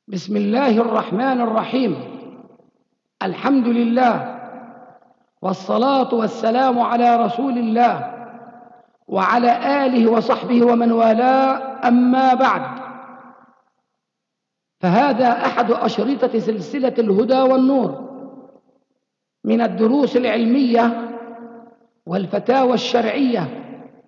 بسم الله الرحمن الرحيم. الحمد لله، والصلاة والسلام على رسول الله وعلى آله وصحبه ومن والاه، أما بعد، فهذا أحد أشرطة سلسلة الهدى والنور من الدروس العلمية والفتاوى الشرعية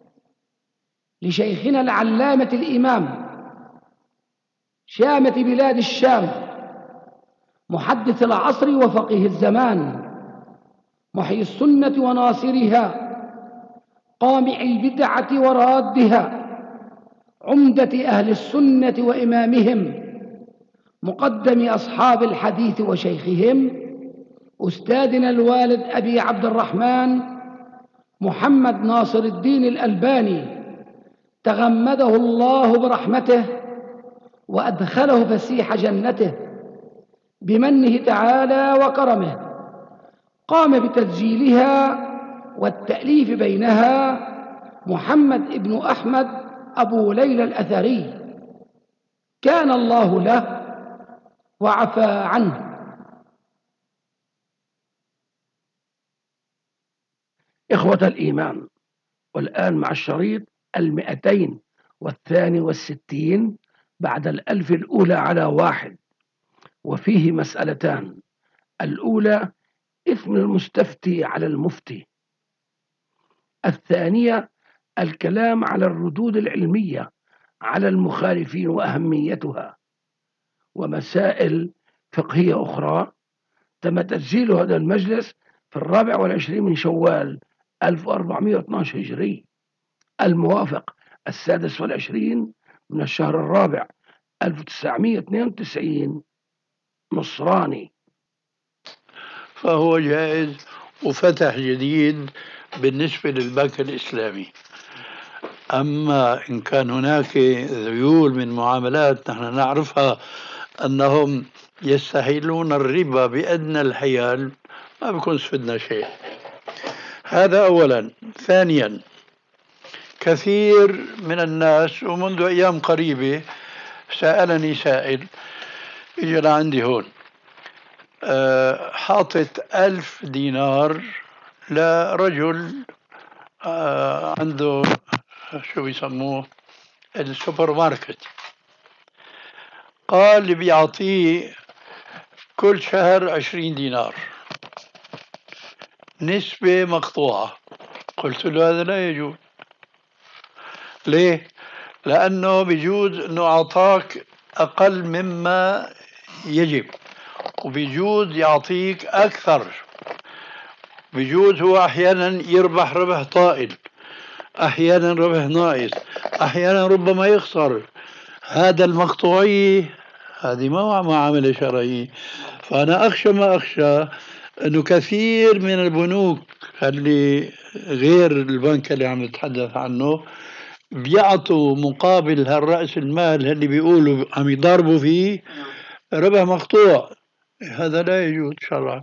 لشيخنا العلامة الإمام شامة بلاد الشام، محدث العصر وفقيه الزمان، محيي السنة وناصرها، قامع البدعة ورادها، عمدة أهل السنة وإمامهم، مقدم أصحاب الحديث وشيخهم، أستاذنا الوالد أبي عبد الرحمن محمد ناصر الدين الألباني، تغمده الله برحمته وأدخله فسيح جنته بمنه تعالى وكرمه. قام بتسجيلها والتأليف بينها محمد ابن أحمد أبو ليلى الأثري، كان الله له وعفى عنه. إخوة الإيمان، والآن مع الشريط 262 بعد 1000 الأولى على 1، وفيه مسألتان: الأولى إثم المستفتي على المفتي، الثانية الكلام على الردود العلمية على المخالفين وأهميتها، ومسائل فقهية أخرى. تم تسجيل هذا المجلس في 24 من شوال 1412 هجري، الموافق 26 من الشهر الرابع 1992 نصراني. فهو جائز وفتح جديد بالنسبة للبنك الإسلامي. أما إن كان هناك ذيول من معاملات نحن نعرفها أنهم يستحيلون الربا بأدنى الحيال، ما بيكون استفدنا شيء. هذا أولا. ثانيا، كثير من الناس ومنذ أيام قريبة سألني سائل، إجا لعندي هون حاطط 1000 دينار لرجل عنده شو بيسموه السوبر ماركت. قال اللي بيعطيه كل شهر 20 دينار، نسبة مقطوعة. قلت له هذا لا يجوز. ليه؟ لأنه بيجوز أنه أعطاك أقل مما يجب، وبيجوز يعطيك أكثر. بيجوز هو أحيانا يربح ربح طائل، أحيانا ربح ناقص، أحيانا ربما يخسر. هذا المقطوعية هذه ما معاملة شرعية. فأنا أخشى ما أخشى أنه كثير من البنوك اللي غير البنك اللي عم نتحدث عنه بيعطوا مقابل هالرأس المال اللي بيقولوا عم يضاربوا فيه ربح مقطوع. هذا لا يجوز شرعا.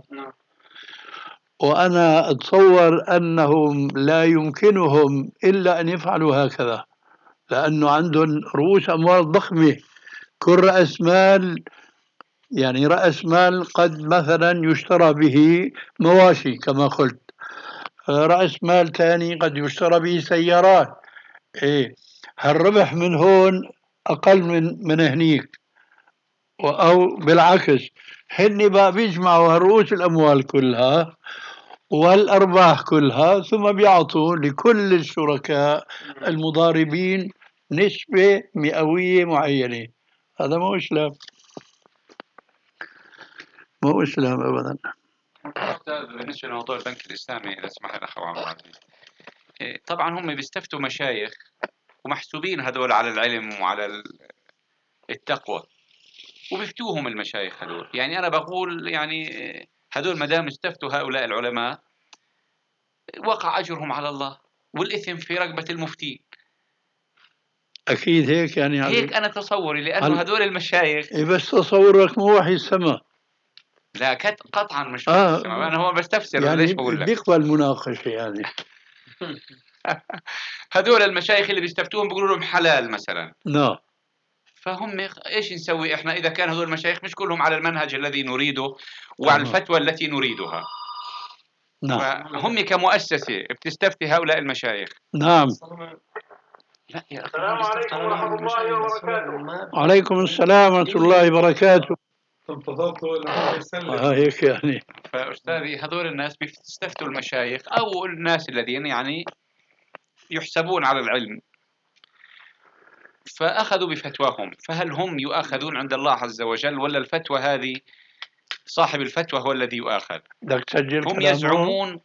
وأنا أتصور أنهم لا يمكنهم إلا أن يفعلوا هكذا، لأنه عندهم رؤوس أموال ضخمة. كل رأس مال، يعني رأس مال قد مثلا يشترى به مواشي كما قلت، رأس مال ثاني قد يشترى به سيارات. إيه، هالربح من هون أقل من هنيك، أو بالعكس. هن بقى بيجمعوا رؤوس الأموال كلها والأرباح كلها، ثم بيعطوا لكل الشركاء المضاربين نسبة مئوية معينة. هذا مو إسلام، مو إسلام أبدا. بالنسبة لموضوع البنك الإسلامي، إذا سمح لي الأخ عبد العزيز، طبعا هم بيستفتوا مشايخ ومحسوبين هذول على العلم وعلى التقوى، وبيفتوهم المشايخ هذول. يعني أنا بقول يعني هذول ما دام استفتوا هؤلاء العلماء وقع أجرهم على الله والإثم في رقبة المفتي. أكيد هيك يعني هيك أنا تصوري، لأنه هذول المشايخ. إيه بس تصورك مو وحي السماء. لا قطعا مش وحي السماء. أنا هو بستفسر يعني ليش بقول لك بيقبل مناقشة يعني. هذول المشايخ اللي بيستفتوهم بيقولوا لهم حلال مثلا. نعم. فهم ايش نسوي احنا اذا كان هذول المشايخ مش كلهم على المنهج الذي نريده وعلى الفتوى التي نريدها؟ نعم. فهم كمؤسسة بتستفتي هؤلاء المشايخ. نعم. لا يا أخي، السلام عليكم ورحمة الله وبركاته. وعليكم السلام ورحمة الله وبركاته. انتظرتوا انه يسلم. هيك يعني. فأستاذي هذول الناس بيستفتوا المشايخ أو الناس الذين يعني يحسبون على العلم، فأخذوا بفتواهم. فهل هم يؤاخذون عند الله عز وجل، ولا الفتوى هذه صاحب الفتوى هو الذي يؤاخذ؟ بدك تسجل هم كلامه؟ يزعمون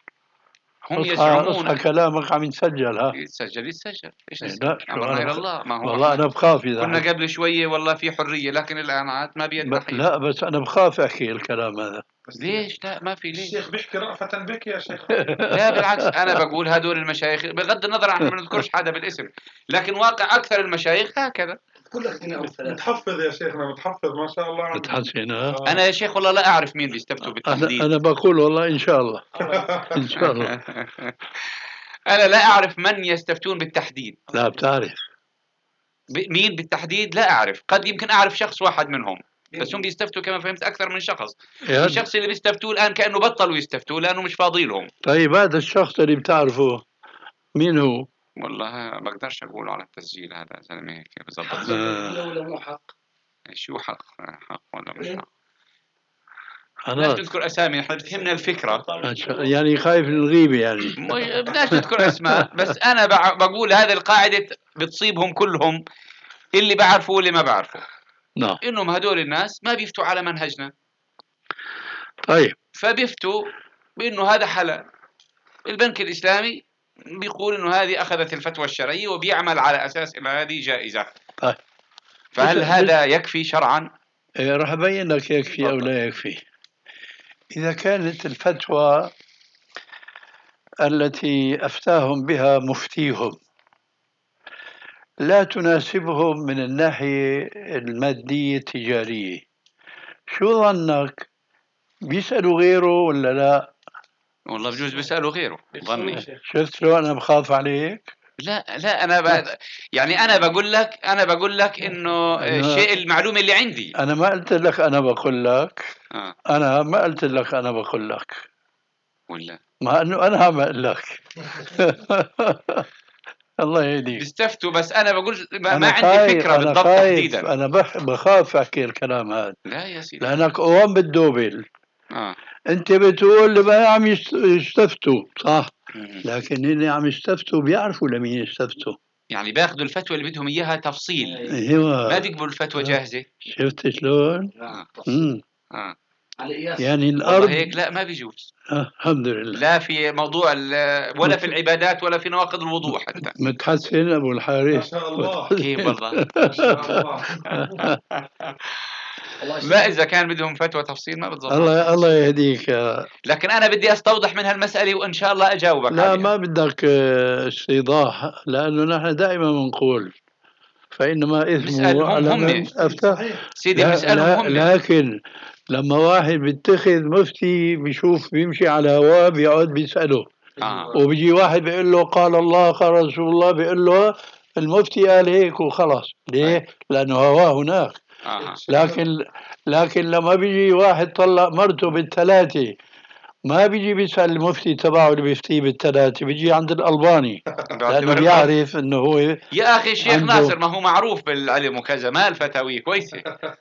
اصحى كلامك عم يتسجل. ها يتسجل ايش لا أمرنا إلى الله. ما هو والله أنا بخاف إذا كنا قبل شوية والله في حرية، لكن الآن عاد ما بيدنا حيل. لا بس أنا بخاف أحكي الكلام هذا. ليش؟ لا ما في. ليش؟ الشيخ بيحكي رأفة بك يا شيخ. لا بالعكس، أنا بقول هدول المشايخ بغض النظر عن ما نذكرش حدا بالاسم، لكن واقع أكثر المشايخ هكذا. متحفظ يا شيخنا، متحفظ ما شاء الله عنك. متحسن. أنا يا شيخ والله لا أعرف مين بيستفتوا بالتحديد. أنا بقول والله إن شاء الله. إن شاء الله. أنا لا أعرف من يستفتون بالتحديد. لا بتعرف مين بالتحديد لا أعرف. قد يمكن أعرف شخص واحد منهم، بس هم بيستفتوا كما فهمت أكثر من شخص. الشخص اللي بيستفتوه الآن كأنه بطلوا يستفتوه لأنه مش فاضي لهم. طيب هذا الشخص اللي بتعرفه مين هو؟ والله ما بقدرش أقوله على التسجيل هذا زلمة هيك بظبط. ولا مو حق؟ شو حق ولا مش حق؟ خلاص. بدناش نذكر أسامي، احنا بتهمنا الفكرة. يعني خايف من الغيبة يعني. بدناش نذكر أسماء، بس أنا بقول هذه القاعدة بتصيبهم كلهم، اللي بعرفه واللي ما بعرفه. نعم. إنهم هدول الناس ما بيفتوا على منهجنا. طيب. فبيفتوا بإنه هذا حلال. البنك الإسلامي بيقول إنه هذه أخذت الفتوى الشرعية وبيعمل على أساس إن هذه جائزة. طيب. فهل هذا يكفي شرعا؟ راح أبين لك يكفي أو لا يكفي. إذا كانت الفتوى التي أفتاهم بها مفتيهم لا تناسبهم من الناحية المادية التجارية، شو ظنك؟ بيسألوا غيره ولا لا؟ والله بجوز بيسألوا غيره ظني. شفت لو أنا بخاف عليك؟ لا يعني أنا بقول لك إنه الشيء المعلومة اللي عندي. أنا ما قلت لك أنا بقول لك. أنا ما قلت لك أنا بقول لك. ولا ما إنه أنا ما أقول لك. الله يهديك. بيستفتوا، بس أنا بقول ما عندي فكرة بالضبط تحديدا. أنا بخاف أحكي الكلام هذا. لا يا سيدي. لأنك قوام بالدوبل. أنت بتقول اللي ما عم يستفتوا صح، لكن اللي عم يستفتوا بيعرفوا لمين يستفتوا. يعني بياخذوا الفتوى اللي بدهم إياها تفصيل. أيوة. ما بيقبلوا الفتوى جاهزة. شفت شلون؟ يعني الأرض هيك لا ما بيجوز. الحمد لله. لا في موضوع ولا في العبادات ولا في نواقض الوضوء حتى. متحسن أبو الحارث. ما شاء الله. كيف والله. ما شاء الله. ما إذا كان بدهم فتوى تفصيل ما بتظبط. الله يهديك. لكن أنا بدي أستوضح من هالمسألة وإن شاء الله أجاوبك لا عليها. ما بدك استيضاح، لأنه نحن دائما بنقول فإنما إثمه على من أفتى. سيدي بيسألهم هم. لكن لما واحد بيتخذ مفتي بيشوف بيمشي على هواه بيقعد بيسأله. وبيجي واحد بيقول له قال الله قال رسول الله، بيقول له المفتي قال هيك وخلاص. ليه؟ لأنه هواه هناك. لكن لما بيجي واحد طلق مرته بالثلاثة ما بيجي بيسأل المفتي تبعه اللي بيفتيه بالثلاثة، بيجي عند الألباني لأنه بيعرف إنه هو. يا أخي الشيخ ناصر ما هو معروف بالعلم وكذا، ما الفتاوي كويسة.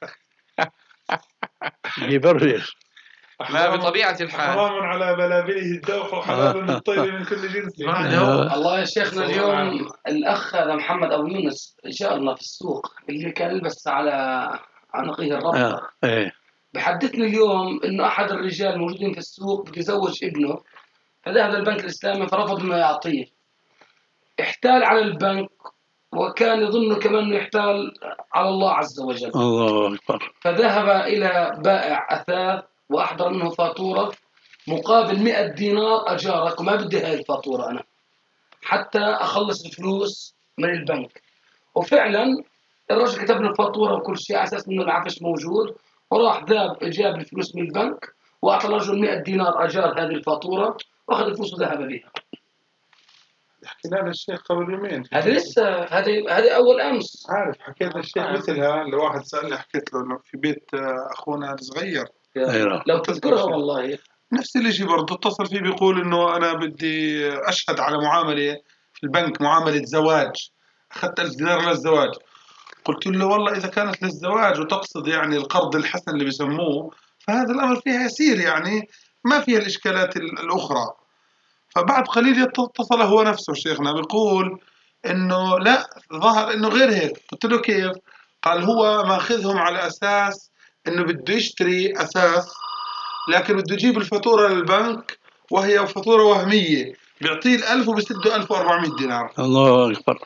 يبرر. ما بطبيعة الحال. حرام على بلابله الدوح وحلال للطير من كل جنس. الله يا شيخنا اليوم الأخ هذا محمد أبو يونس جارنا في السوق اللي كان يلبس على عنقيه الربطة. بحدثني اليوم إنه أحد الرجال الموجودين في السوق بده يزوج ابنه، فذهب للبنك الإسلامي فرفض إنه يعطيه. احتال على البنك وكان يظن كمان إنه يحتال على الله عز وجل. الله أكبر. فذهب إلى بائع أثاث وأحضر منه فاتورة مقابل 100 دينار أجارك، وما بدي هاي الفاتورة أنا حتى أخلص الفلوس من البنك. وفعلا الرجل كتب له الفاتورة وكل شيء على أساس إنه العفش موجود، وراح ذهب جاب الفلوس من البنك وأعطى الرجل 100 دينار أجار هذه الفاتورة وأخذ الفلوس وذهب بها. حكينا للشيخ قبل يومين. هذا لسه هذه أول أمس. عارف حكيت للشيخ مثلها، لواحد سألني حكيت له إنه في بيت أخونا الصغير. لو تذكرها والله نفس الشيء برضه اتصل فيه بيقول إنه أنا بدي أشهد على معاملة في البنك، معاملة زواج، أخذت 1000 دينار للزواج. قلت له والله إذا كانت للزواج وتقصد يعني القرض الحسن اللي بيسموه، فهذا الأمر فيها يسير، يعني ما فيها الإشكالات الأخرى. فبعد قليل اتصل هو نفسه شيخنا بيقول إنه لا، ظهر إنه غير هيك. قلت له كيف؟ قال هو ماخذهم على أساس إنه بده يشتري أساس، لكن بده يجيب الفاتورة للبنك وهي فاتورة وهمية، بيعطيه 1000 وبيسده 1400 دينار. الله أكبر.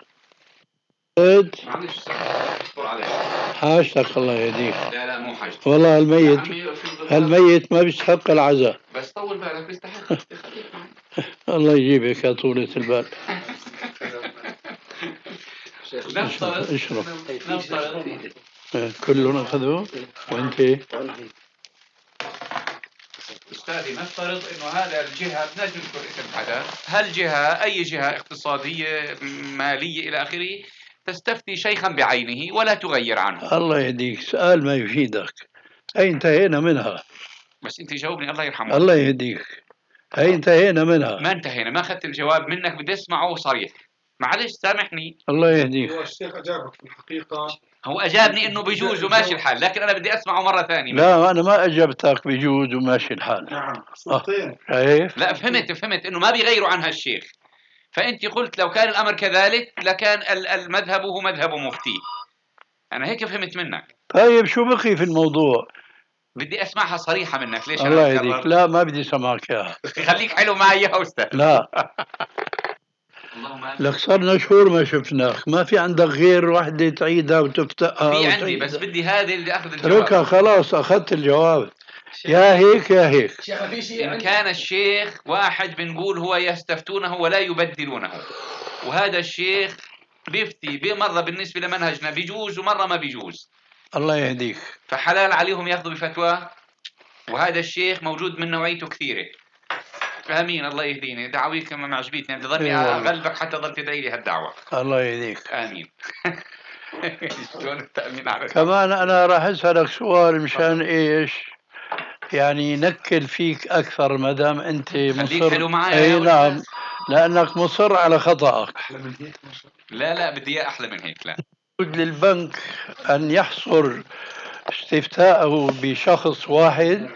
معلش اصبر عليه. حاجتك الله يهديك. لا مو حاجتك والله يا الميت، عمي. الميت ما بيستحق العزاء. بس طول بالك بيستحق. خليك معي. الله يجيبك يا طولة البال. نفترض اشرب. نفترض كلنا أخذوه وأنت أستاذي، نفترض إنه هذا الجهة، بدنا نذكر اسم حدا، هالجهة أي جهة اقتصادية مالية إلى آخره تستفتي شيخا بعينه ولا تغير عنه. الله يهديك، سؤال ما يفيدك، هي انتهينا منها. بس أنت جاوبني الله يرحمه. الله يهديك، هي انتهينا منها. ما انتهينا، ما أخذت الجواب منك، بدي أسمعه صريح. معلش سامحني. الله يهديك. هو الشيخ أجابك في الحقيقة. هو أجابني إنه بيجوز وماشي الحال، لكن أنا بدي أسمعه مرة ثانية. لا أنا ما أجبتك بجوز وماشي الحال. نعم صوتين. لا فهمت إنه ما بيغيروا عنها الشيخ. فأنت قلت لو كان الأمر كذلك لكان المذهب هو مذهب مفتي. أنا هيك فهمت منك. طيب شو بقي في الموضوع؟ بدي أسمعها صريحة منك. ليش الله يهديك، لا ما بدي سمعك إياها. خليك حلو معي يا أستاذ. لا لك صرنا شهور ما شفناك، ما في عندك غير وحدة تعيدها وتفتقها. في عندي، بس بدي هذه اللي أخذ الجواب. اتركها خلاص، أخذت الجواب. يا هيك يا هيك. إن كان الشيخ واحد بنقول هو يستفتونه ولا يبدلونه، وهذا الشيخ بيفتي بمرة بالنسبة لمنهجنا بيجوز ومرة ما بيجوز، الله يهديك. فحلال عليهم ياخذوا بفتوى. وهذا الشيخ موجود من نوعيته كثيرة. آمين. الله يهديني. دعويك ما عجبتني، بدي ضلني أغلبك حتى ضل تدعي لي هالدعوة. الله يهديك. آمين. شلون التأمين على كمان أنا راح أسألك سؤال مشان إيش يعني نكل فيك أكثر ما دام أنت مصر. حلو معي. أي نعم، لأنك مصر على خطأك. أحلى من هيك ما شاء الله. لا بدي أحلى من هيك. لا للبنك أن يحصر استفتاءه بشخص واحد.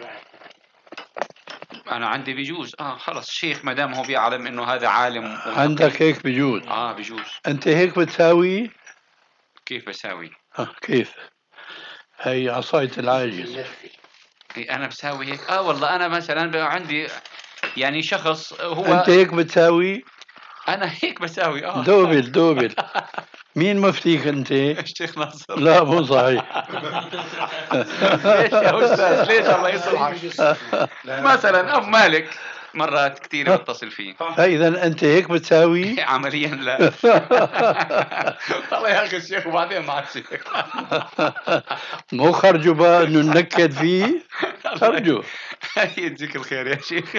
أنا عندي بيجوز. خلص الشيخ ما دام هو بيعلم إنه هذا عالم عندك هيك بيجوز. بيجوز. أنت هيك بتساوي. كيف بساوي؟ كيف؟ هي عصاية العاجز. أنا بساوي هيك. والله أنا مثلا عندي يعني شخص هو. أنت هيك بتساوي. أنا هيك بساوي. دوبل. مين مفتيك أنت؟ الشيخ ناصر. لا مو صحيح. ليش يا أستاذ؟ ليش الله يصلحك؟ مثلا أبو مالك مرات كثير بتصل فيه. فإذا أنت هيك بتساوي. عمليا لا. الله يا أخي الشيخ وبعدين مع الشيخ. مو خرجوا بقى إنه ننكد فيه. خرجوا. يجزيك الخير يا شيخ.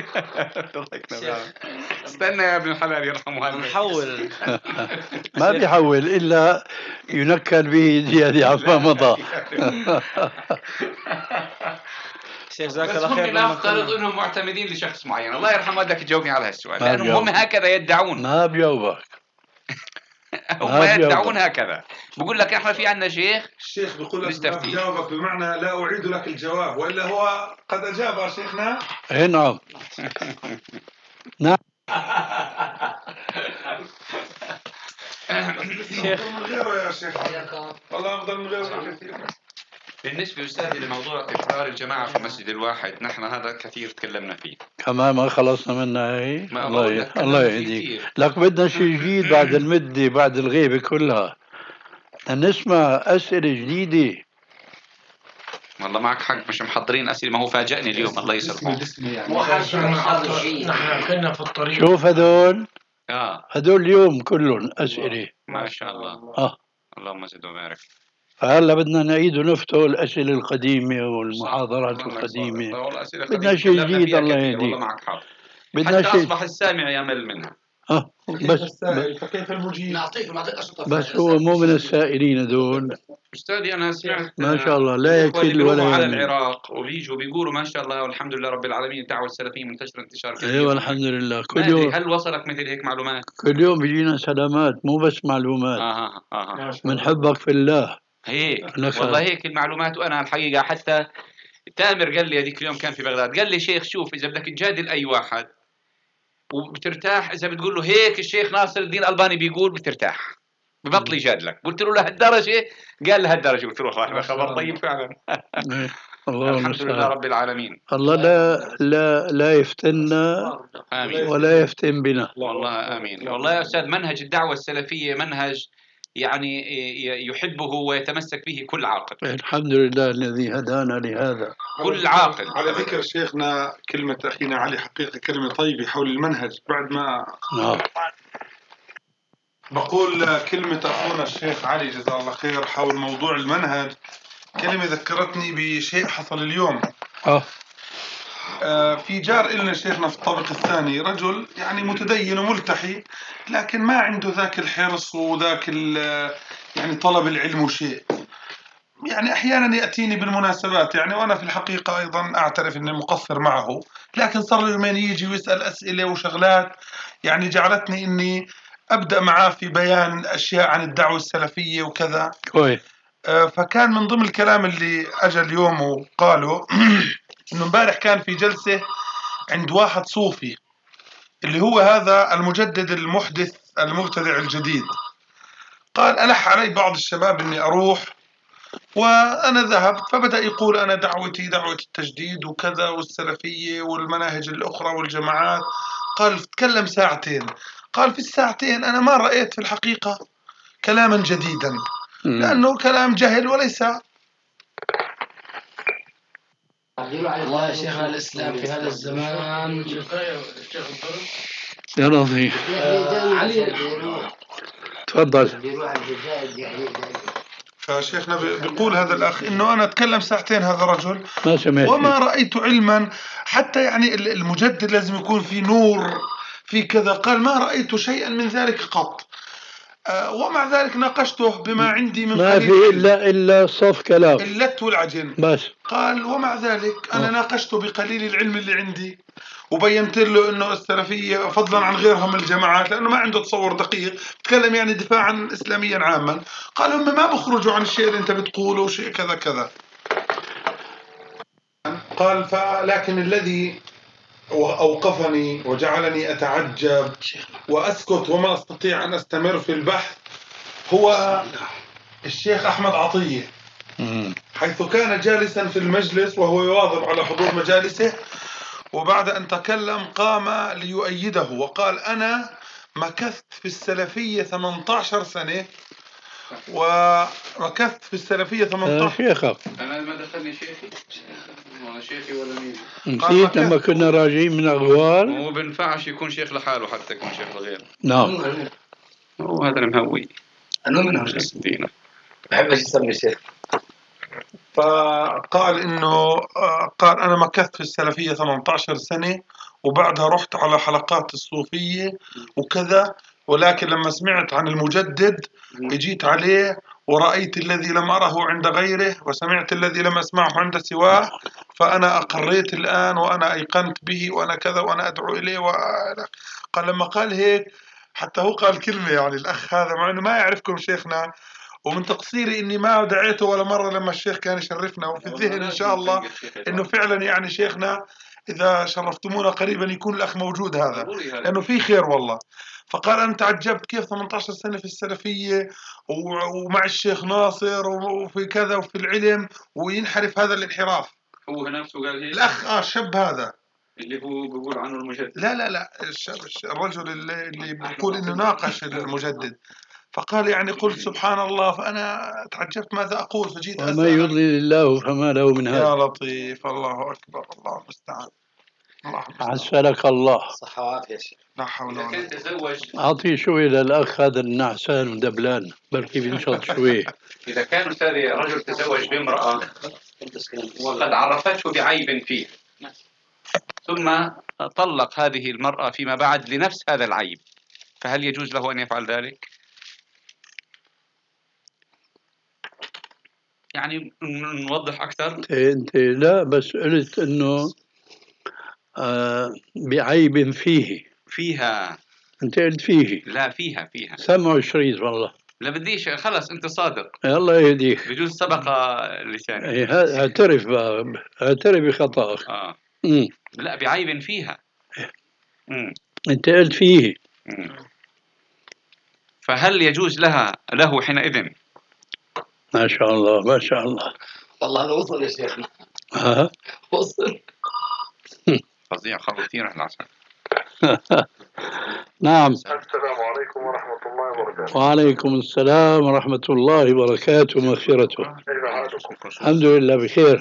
استنى يا ابن الحلال يرحمه. نحول. ما بيحول إلا ينكل به زيادة عما مضى. شيخ جزاك بس الله هم خير. نفترض انهم معتمدين لشخص معين. الله يرحمه بدك تجاوبني على هالسؤال، لانهم هم هكذا يدعون. ما بجاوبك. هم يدعون هكذا. بقول لك احنا في عندنا شيخ. الشيخ بيقول لك ما بجاوبك بمعنى لا أعيد لك الجواب، وإلا هو قد أجاب يا شيخنا. نعم. نعم. غيره يا شيخ. والله أفضل من غيره كثير. بالنسبة أستاذي لموضوع إفطار الجماعة في المسجد الواحد، نحن هذا كثير تكلمنا فيه. كمان ما خلصنا منها هي. الله يهديك. فيه. لك بدنا شيء جديد بعد المدة، بعد الغيبة كلها نسمع أسئلة جديدة. والله معك حق، مش محضرين أسئلة. ما هو فاجأني اليوم الله يسلمه. نحن كنا في الطريق. شوف هذول هذول اليوم كلهم أسئلة. ما شاء الله. اللهم زد وبارك. فهلا بدنا نعيد ونفتح الأسئلة القديمة والمحاضرات القديمة. بدنا شيء جديد. الله يهديك. والله معك حق. بدنا حتى شيء. أصبح السامع يمل منها. بس السائل فكيف المجيب؟ نعطيك ما تقدرش بس هو مو من السائلين دول. أستاذي أنا سمعت ما شاء الله لا الإخوة اللي يكل بيروحوا ولا على يمين. العراق وبيجوا بيقولوا ما شاء الله والحمد لله رب العالمين الدعوة السلفية منتشرة انتشار كبير. ايوه الحمد لله. ما كل أدري يوم هل وصلك مثل هيك معلومات؟ كل يوم بيجينا سلامات مو بس معلومات. من حبك في الله. هيك نسأل. والله هيك المعلومات. وأنا الحقيقة حتى تامر قال لي هذيك اليوم كان في بغداد قال لي شيخ شوف إذا بدك تجادل أي واحد وبترتاح إذا بتقول له هيك الشيخ ناصر الدين الألباني بيقول بترتاح ببطل يجادلك. قلت له لهالدرجة؟ قال لهالدرجة. قلت له والله خبر طيب فعلا. الله الحمد لله رب العالمين. الله لا يفتنا آمين. ولا يفتن بنا. والله آمين. والله يا أستاذ منهج الدعوة السلفية منهج يعني يحبه ويتمسك به كل عاقل. الحمد لله الذي هدانا لهذا. كل عاقل. على ذكر شيخنا كلمة أخينا علي حقيقة كلمة طيبة حول المنهج بعد ما بقول كلمة أخونا الشيخ علي جزاه الله خير حول موضوع المنهج. كلمة ذكرتني بشيء حصل اليوم. في جار إلنا شيخنا في الطابق الثاني رجل يعني متدين وملتحي لكن ما عنده ذاك الحرص وذاك يعني طلب العلم وشيء. يعني أحيانا يأتيني بالمناسبات يعني وأنا في الحقيقة أيضا أعترف أني مقصر معه لكن صار له يومين يجي ويسأل أسئلة وشغلات يعني جعلتني أني أبدأ معاه في بيان أشياء عن الدعوة السلفية وكذا. فكان من ضمن الكلام اللي أجى اليوم وقاله إنه امبارح كان في جلسة عند واحد صوفي اللي هو هذا المجدد المحدث المبتدع الجديد. قال ألح علي بعض الشباب إني أروح وأنا ذهبت فبدأ يقول أنا دعوتي دعوة التجديد وكذا والسلفية والمناهج الأخرى والجماعات. قال تكلم ساعتين. قال في الساعتين أنا ما رأيت في الحقيقة كلاما جديدا لأنه كلام جهل وليس. والله يا شيخنا الإسلام في هذا الزمان يا لطيف. علي تفضل. فشيخنا بيقول هذا الأخ إنه أنا أتكلم ساعتين هذا رجل ما سمعت وما رأيت علما حتى يعني المجدد لازم يكون في نور في كذا. قال ما رأيت شيئا من ذلك قط. ومع ذلك ناقشته بما عندي من ما في إلا صف كلام اللت والعجن بس. قال ومع ذلك أنا ناقشته بقليل العلم اللي عندي وبينت له إنه السلفية فضلا عن غيرها من الجماعات لأنه ما عنده تصور دقيق تكلم يعني دفاعا إسلاميا عاما. قال هم ما بخرجوا عن الشيء اللي أنت بتقوله وشيء كذا كذا. قال لكن الذي أوقفني وجعلني أتعجب وأسكت وما أستطيع أن أستمر في البحث هو الشيخ أحمد عطية حيث كان جالسا في المجلس وهو يواظب على حضور مجالسه وبعد أن تكلم قام ليؤيده وقال أنا مكثت في السلفية 18 سنة ومكثت في السلفية 18 شيخك. أنا ما دخلني شيخي ولا شيخي ولا مين. نسيت لما كنا راجعين من أغوار. هو بنفعش يكون شيخ لحاله حتى يكون شيخ لغيره. نعم. هو هذا المهوي. أنا منهم دينه. بحب أسمي شيخ. فقال إنه قال أنا مكثت في السلفية 18 سنة وبعدها رحت على حلقات الصوفية وكذا ولكن لما سمعت عن المجدد جيت عليه ورأيت الذي لم أره عند غيره وسمعت الذي لم أسمعه عند سواه فأنا أقريت الآن وأنا أيقنت به وأنا كذا وأنا أدعو إليه قال لما قال هيك حتى هو قال كلمة يعني الأخ هذا مع أنه ما يعرفكم شيخنا ومن تقصيري إني ما دعيته ولا مرة لما الشيخ كان يشرفنا وفي الذهن إن شاء الله إنه فعلا يعني شيخنا إذا شرفتمونا قريبا يكون الأخ موجود هذا لأنه في خير والله. فقال أنا تعجبت كيف 18 سنة في السلفية ومع الشيخ ناصر وفي كذا وفي العلم وينحرف هذا الانحراف. هو نفسه قال هيك. الأخ الشاب هذا اللي هو بيقول عنه المجدد. لا الرجل اللي بيقول إنه ناقش المجدد. فقال يعني قلت سبحان الله فأنا تعجبت ماذا أقول فجيت أسأل. وما يضلل الله فما له من هذا. يا لطيف الله أكبر الله المستعان. عسلك الله. صحة وعافية يا شيخ. لا حول ولا قوة. تزوج. أعطي شوي للأخ هذا النعسان ودبلان بركي بينشط شوي. إذا كان أستاذي رجل تزوج بامرأة وقد عرفته بعيب فيه ثم طلق هذه المرأة فيما بعد لنفس هذا العيب فهل يجوز له أن يفعل ذلك؟ يعني نوضح أكثر. أنت لا بس قلت إنه بعيب فيها. أنت قلت فيه. لا فيها. سمعوا الشريط والله. لا بديش، خلص أنت صادق. الله يهديك. بجوز سبق لساني. اعترف بخطأك. لا بعيب فيها. أنت قلت فيه. فهل يجوز له حينئذ؟ ما شاء الله ما شاء الله. والله هذا وصل يا شيخنا. وصل. فظيع خروتين رح العسل. نعم. السلام عليكم ورحمة الله وبركاته. وعليكم السلام ورحمة الله وبركاته ومغفرته. كيف حالكم؟ الحمد لله بخير.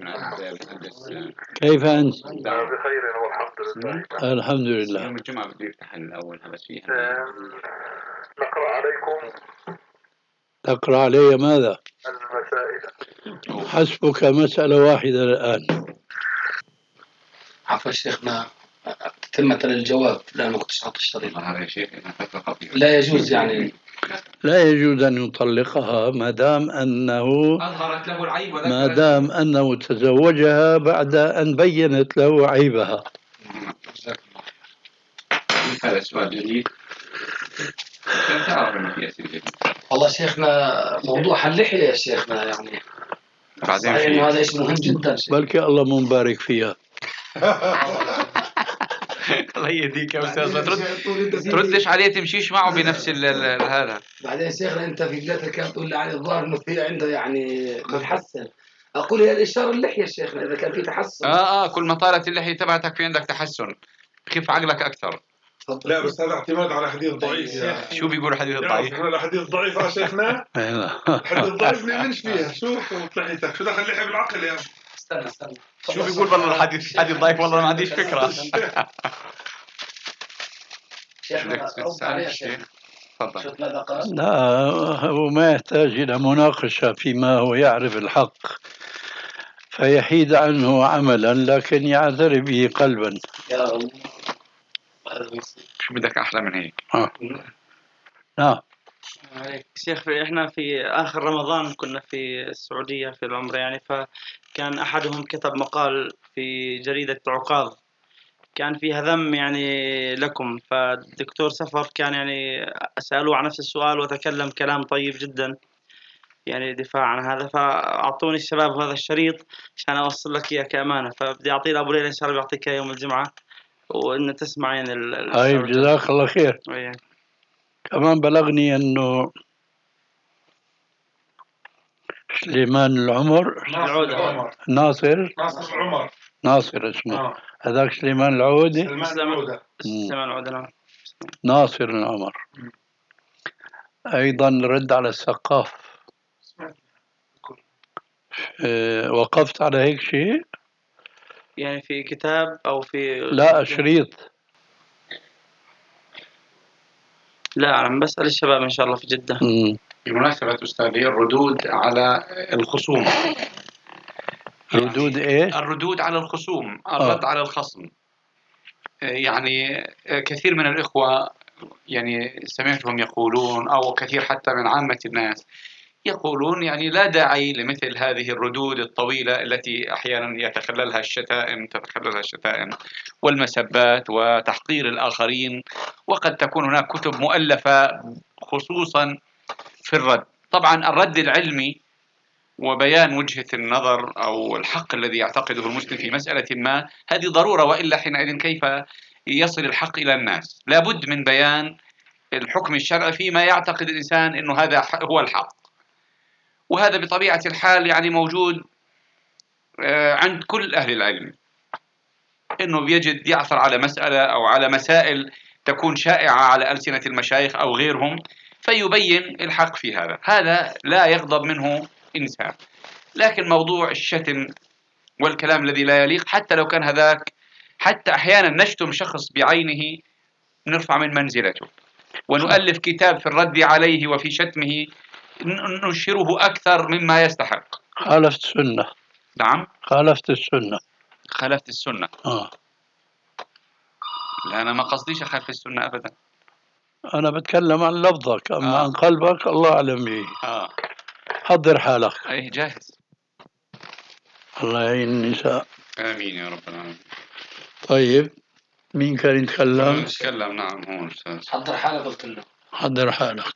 كيف أنت؟ بخير والحمد لله. الحمد لله. يوم الجمعة بده يفتح الأول هذا فيها. نقرأ عليكم. تقرأ علي ماذا؟ المسائل. حسبك مسألة واحدة الآن. عفوا شيخنا تتمة للجواب، لا ما كنتش حاط الشريط. هذا يا شيخ لا يجوز يعني. لا يجوز أن يطلقها ما دام أنه أظهرت له العيب ما دام أنه تزوجها بعد أن بينت له عيبها. هذا سؤال جديد. والله شيخنا موضوع اللحية يا شيخنا يعني بعدين إنه هذا شيء مهم جدا. بلكي الله مو مبارك فيها. الله يهديك يا أستاذ. تردش عليه تمشيش معه بنفس هذا. بعدين شيخنا أنت في بداية الكلام تقول لي عن الظاهر إنه في عنده يعني متحسن. أقول هي الإشارة اللحية يا شيخنا إذا كان في تحسن. كل ما طالت اللحية تبعتك في عندك تحسن، خف عقلك أكثر. لا بس هذا اعتماد على حديث ضعيف يعني. شو بيقول حديث الضعيف؟ الحديث الضعيف يا شيخنا. الحديث الضعيف نمنش فيها. شوف لحيتك شو دخل اللحية بالعقل يا استنى شو بيقول والله الحديث ضعيف؟ والله ما عنديش فكرة. لا هو ما يحتاج إلى مناقشة فيما هو يعرف الحق فيحيد عنه عملا لكن يعترف به قلبا. يا الله. شو بدك أحلى من هيك؟ نعم. شيخ احنا في آخر رمضان كنا في السعودية في العمرة يعني، فكان أحدهم كتب مقال في جريدة عكاظ كان فيها ذم يعني لكم، فالدكتور سفر كان يعني سألوه عن نفس السؤال وتكلم كلام طيب جدا يعني دفاع عن هذا. فأعطوني الشباب هذا الشريط عشان أوصل لك إياه كأمانة، فبدي أعطيه لأبو ليلى إن شاء الله بيعطيك يوم الجمعة وإن تسمع يعني طيب جزاك الله خير. كمان بلغني أنه سليمان العمر ناصر اسمه هذاك سليمان العودة. سليمان العودة نعم. ناصر العمر أيضا رد على الثقاف. وقفت على هيك شيء يعني في كتاب أو في لا شريط. لا عم بسأل الشباب إن شاء الله في جدة. بمناسبة أستاذي الردود على الخصوم. ردود إيه؟ الردود على الخصوم، الرد على الخصم. يعني كثير من الإخوة يعني سمعتهم يقولون أو كثير حتى من عامة الناس يقولون يعني لا داعي لمثل هذه الردود الطويلة التي أحيانا تتخللها الشتائم والمسبات وتحقير الآخرين، وقد تكون هناك كتب مؤلفة خصوصا في الرد. طبعا الرد العلمي وبيان وجهة النظر أو الحق الذي يعتقده المسلم في مسألة ما هذه ضرورة، وإلا حينئذ كيف يصل الحق إلى الناس؟ لابد من بيان الحكم الشرعي فيما يعتقد الإنسان أنه هذا هو الحق، وهذا بطبيعة الحال يعني موجود عند كل أهل العلم، أنه بيجد يعثر على مسألة أو على مسائل تكون شائعة على ألسنة المشايخ أو غيرهم فيبين الحق في هذا لا يغضب منه إنسان. لكن موضوع الشتم والكلام الذي لا يليق حتى لو كان هذاك، حتى أحيانا نشتم شخص بعينه نرفع من منزلته ونؤلف كتاب في الرد عليه وفي شتمه ننشره أكثر مما يستحق. خالفت السنة. نعم خالفت السنة. خالفت السنة. لا أنا ما قصديش أخالف السنة أبدا. أنا بتكلم عن لفظك، أما عن قلبك الله أعلم به. حضر حالك. أي جاهز. الله يعين النساء. آمين يا رب العالمين. طيب مين كان يتكلم؟ يتكلم نعم هو أستاذ. حضر حالك قلت له. حضر حالك.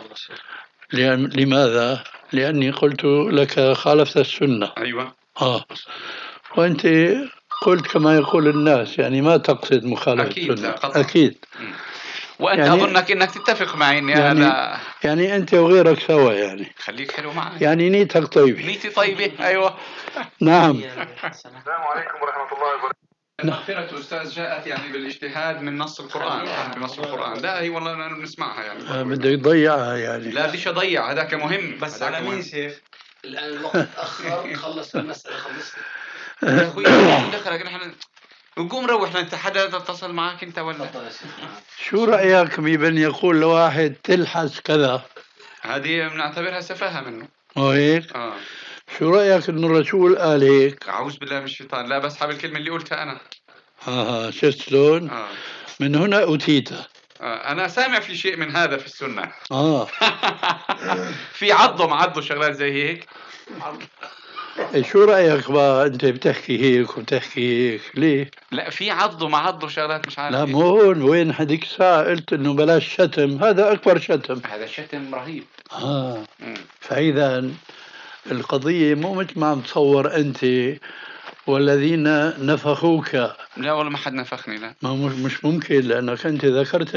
لماذا؟ لأني قلت لك خالفت السنة. أيوة. وأنت قلت كما يقول الناس، يعني ما تقصد مخالفة أكيد السنة. لا قطعا. أكيد. وأنت يعني أظنك أنك تتفق معي إني يعني هذا يعني أنت وغيرك سوا يعني. خليك حلو معي. يعني نيتك طيبة. نيتي طيبة. أيوة. نعم. السلام عليكم ورحمة الله وبركاته. المغفرة أستاذ جاءت يعني بالاجتهاد من نص القرآن، بنص القرآن. لا هي والله أنا بنسمعها يعني. بدك تضيعها يعني. لا بديش أضيع، هذاك مهم. بس على مين شيخ؟ الآن الوقت تأخر. خلص المسألة خلصت. يا أخوي دخلك نحن نقوم روح. أنت حدا اتصل معك أنت ولا؟ شو رأيك بمن يقول لواحد تلحس كذا؟ هذه بنعتبرها سفاهة منه. وهيك؟ شو رأيك إنه الرسول قال هيك؟ أعوذ بالله من الشيطان. لا بسحب الكلمة اللي قلتها أنا. شفت شلون؟ من هنا أوتيت. أنا سامع في شيء من هذا في السنة. في عضه شغلات زي هيك. شو رأيك بقى أنت بتحكي هيك وبتحكي هيك ليه؟ لا في عضه شغلات مش عارف. لا مو هون وين هذيك الساعة قلت إنه بلاش شتم، هذا أكبر شتم. هذا شتم رهيب. فإذا القضية مو مثل ما عم تصور أنت والذين نفخوك. لا والله ما حد نفخني. لا ما مش ممكن، لأنك أنت ذكرت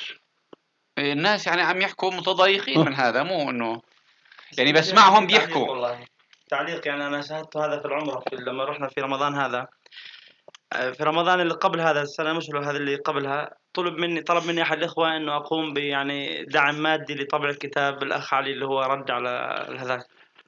الناس يعني عم يحكوا متضايقين من هذا، مو إنه يعني بسمعهم بيحكوا. تعليق يعني أنا شاهدت هذا في العمرة لما رحنا في رمضان هذا. في رمضان اللي قبل هذا السنة مش هذا اللي قبلها طلب مني أحد الإخوة إنه أقوم يعني دعم مادي لطبع الكتاب الأخ علي اللي هو رد على هذا.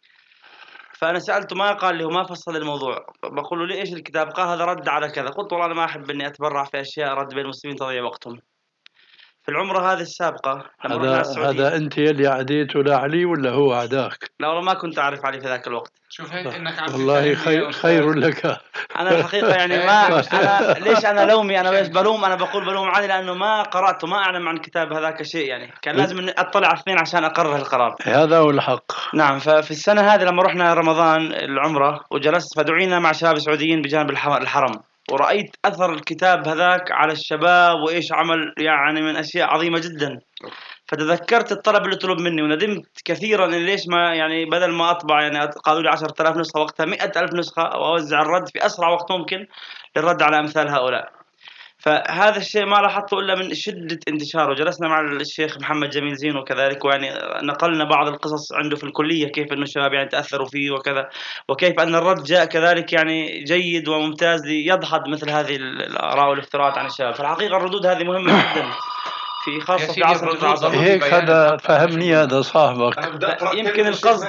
فأنا سألته ما قال لي وما فصل الموضوع. بقول له لي إيش الكتاب؟ قال هذا رد على كذا. قلت والله أنا ما أحب إني أتبرع في أشياء رد بين المسلمين تضيع وقتهم. في العمرة هذه السابقة هذا أنت اللي عديته لعلي ولا هو عداك؟ لا والله ما كنت أعرف علي في ذاك الوقت. شوف هيك إنك عم والله خير لك. أنا الحقيقة يعني ما أنا ليش أنا لومي أنا ليش بلوم؟ أنا بقول علي لأنه ما قرأته ما أعلم عن كتاب هذاك شيء يعني. كان لازم إني أطلع على الاثنين عشان أقرر القرار. هذا هو الحق. نعم. ففي السنة هذه لما رحنا رمضان العمرة وجلست فدعينا مع شباب سعوديين بجانب الحرم ورأيت أثر الكتاب هذاك على الشباب وإيش عمل يعني من أشياء عظيمة جدا. فتذكرت الطلب اللي طلب مني وندمت كثيرا إن ليش ما يعني بدل ما أطبع يعني قالوا لي 10,000 نسخة وقتها 100,000 نسخة وأوزع الرد في أسرع وقت ممكن للرد على أمثال هؤلاء. فهذا الشيء ما لاحظته إلا من شدة انتشاره. جلسنا مع الشيخ محمد جميل زين وكذلك ويعني نقلنا بعض القصص عنده في الكلية كيف إنه الشباب يعني تأثروا فيه وكذا وكيف أن الرد جاء كذلك يعني جيد وممتاز ليدحض مثل هذه الآراء والافتراءات عن الشباب. فالحقيقة الردود هذه مهمة جدا في خاصة في عصر التعصب. هيك هذا فهمني هذا صاحبك. يمكن القصد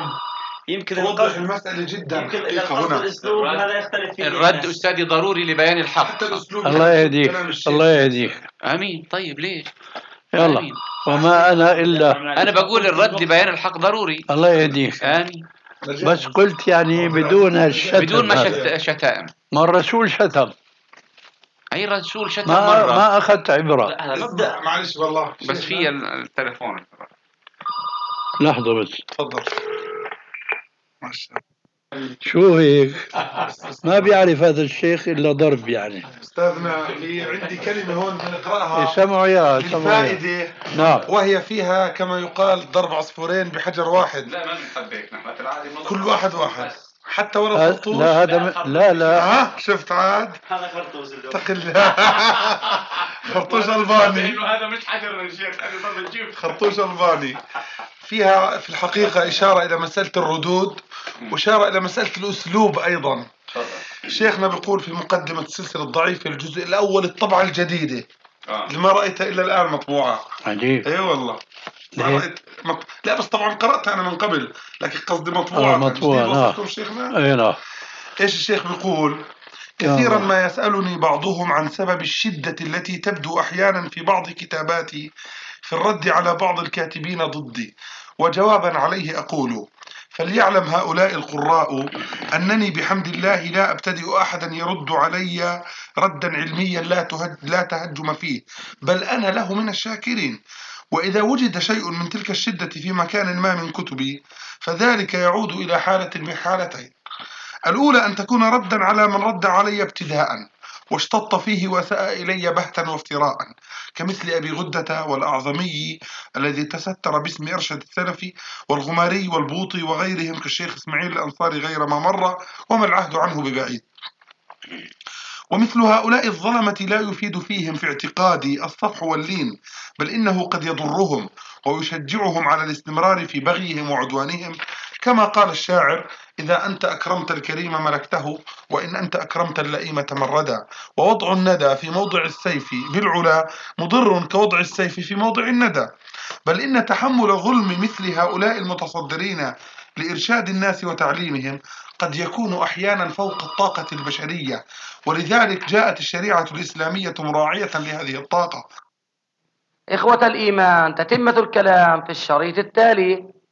يمكن توضح المسألة جدا. يمكن القصد الأسلوب هذا يختلف فيه. الرد أستاذي ضروري لبيان الحق. الله يهديك. الله يهديك. آمين. طيب ليه؟ يلا آمين. وما أنا إلا أنا بقول الرد لبيان الحق ضروري. الله يهديك. آمين. بس قلت يعني بدون الشتم. بدون ما شتائم. ما الرسول شتم. أي رسول شتم مرة. ما أخذت عبرة. معلش والله. بس في التلفون. لحظة بس. تفضل. شو هيك؟ ما بيعرف هذا الشيخ إلا ضرب يعني. أستاذنا عندي كلمة هون بنقرأها. سمعوا يا فائدة. نعم. وهي فيها كما يقال ضرب عصفورين بحجر واحد. لا ما بنحبك نحن في العادة. كل واحد. حتى ورا خرطوش. لا هذا لا. شفت عاد. هذا خرطوش. اتق الله. خرطوش ألباني. إنه هذا مش حجر يا شيخ. هذا ضرب خرطوش ألباني. فيها في الحقيقة إشارة إلى مسألة الردود وإشارة إلى مسألة الأسلوب أيضا. شيخنا بيقول في مقدمة السلسلة الضعيفة الجزء الأول الطبعة الجديدة اللي ما رأيتها إلا الآن مطبوعة. عجيب. أي والله. لا بس طبعا قرأتها أنا من قبل لكن قصدي مطبوعة. مطبوعة. شيخنا. أي نعم. إيش الشيخ بيقول؟ كثيرا ما يسألني بعضهم عن سبب الشدة التي تبدو أحيانا في بعض كتاباتي في الرد على بعض الكاتبين ضدي وجوابا عليه أقول فليعلم هؤلاء القراء أنني بحمد الله لا أبتدئ أحدا يرد علي ردا علميا لا تهجم فيه، بل أنا له من الشاكرين. وإذا وجد شيء من تلك الشدة في مكان ما من كتبي فذلك يعود إلى حالة من حالتين: الأولى أن تكون ردا على من رد علي ابتداء واشتط فيه وساء إلي بهتا وافتراء، كمثل أبي غدة والأعظمي الذي تستر باسم إرشد السلفي، والغماري والبوطي وغيرهم كالشيخ إسماعيل الأنصاري غير ما مر وما العهد عنه ببعيد. ومثل هؤلاء الظلمة لا يفيد فيهم في اعتقادي الصفح واللين، بل إنه قد يضرهم ويشجعهم على الاستمرار في بغيهم وعدوانهم، كما قال الشاعر: إذا أنت أكرمت الكريم ملكته، وإن أنت أكرمت اللئيم تمردا. ووضع الندى في موضع السيف بالعلا مضر كوضع السيف في موضع الندى. بل إن تحمل ظلم مثل هؤلاء المتصدرين لإرشاد الناس وتعليمهم قد يكون أحيانا فوق الطاقة البشرية، ولذلك جاءت الشريعة الإسلامية مراعية لهذه الطاقة. إخوة الإيمان، تتمة الكلام في الشريط التالي.